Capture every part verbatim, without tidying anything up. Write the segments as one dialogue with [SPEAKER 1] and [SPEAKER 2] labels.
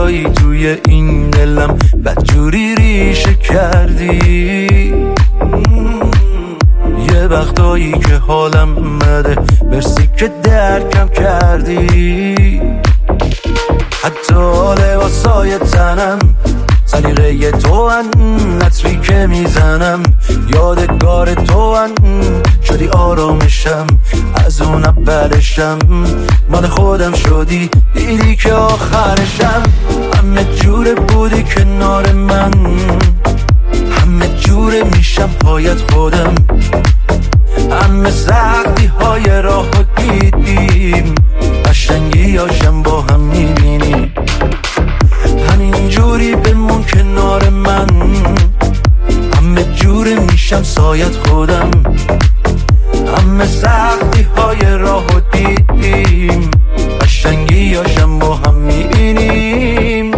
[SPEAKER 1] جایی توی این دلم بدجوری ریشه کردی. یه وقتایی که حالم مده برسی که درکم کردی. حتی لباسای تنم سلیقه تو ان، نطری که میزنم یادگار تو ان. شدی آرامشم از اون اولشم، مال خودم شدی دیدی که آخرشم. همه جوره بودی کنار من، همه جوره میشم پایت خودم. همه سختی های راه رو دیدیم، قشنگی هاشم با هم میبینیم. همین جوری بمون کنار من، همه جوره میشم سایت خودم. همه سختی های راه رو دیدیم، قشنگی هاشم با هم میبینیم.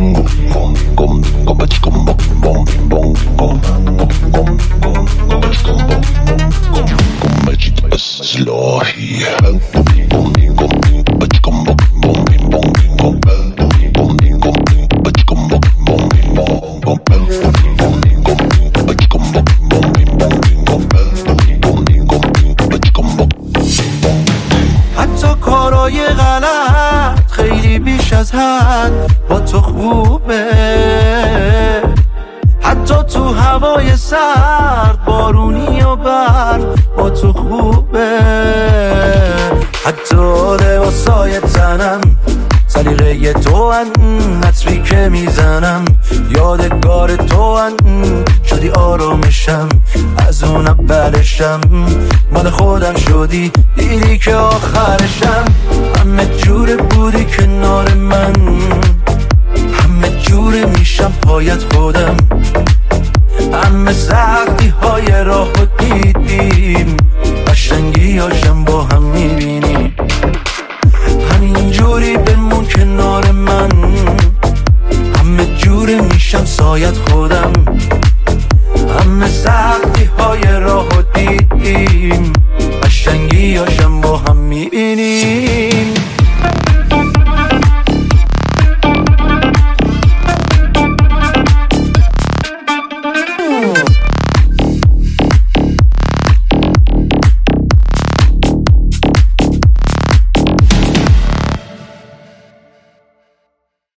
[SPEAKER 1] حتی کارای غلط خیلی بیش از حد با تو خوبه. حتی تو هوای سرد بارونی و برف با تو خوبه. حتی لباسای تنم سلیقه تو ان، نطری که میزنم یادگار تو ان. شدی آرامشم از اون اولشم، مال خودم شدی دیدی که آخرشم. همه جوره بودی